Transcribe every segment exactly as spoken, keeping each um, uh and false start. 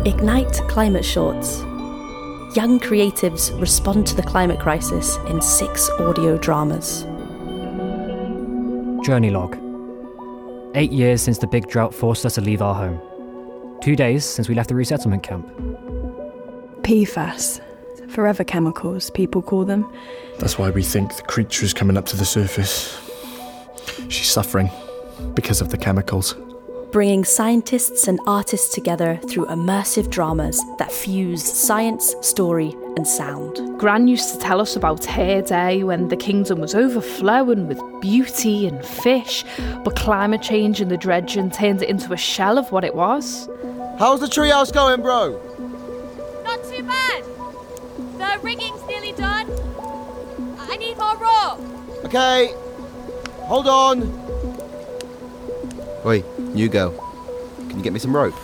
Ignite Climate Shorts. Young creatives respond to the climate crisis in six audio dramas. Journey log. Eight years since the big drought forced us to leave our home. Two days since we left the resettlement camp. P FAS. Forever chemicals, people call them. That's why we think the creature is coming up to the surface. She's suffering because of the chemicals. Bringing scientists and artists together through immersive dramas that fuse science, story and sound. Gran used to tell us about her day when the kingdom was overflowing with beauty and fish, but climate change and the dredging turned it into a shell of what it was. How's the treehouse going, bro? Not too bad. The rigging's nearly done. I need more rope. Okay, hold on. Oi, you go. Can you get me some rope?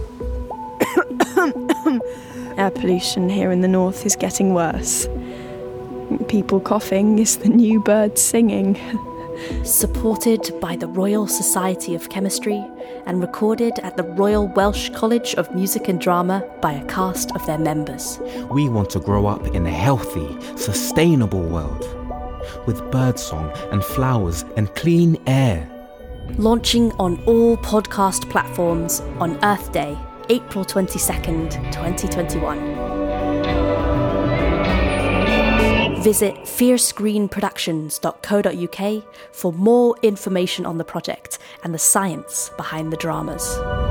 Air pollution here in the north is getting worse. People coughing is the new birds singing. Supported by the Royal Society of Chemistry and recorded at the Royal Welsh College of Music and Drama by a cast of their members. We want to grow up in a healthy, sustainable world with birdsong and flowers and clean air. Launching on all podcast platforms on Earth Day, April twenty-second, twenty twenty-one. Visit fierce green productions dot co dot uk for more information on the project and the science behind the dramas.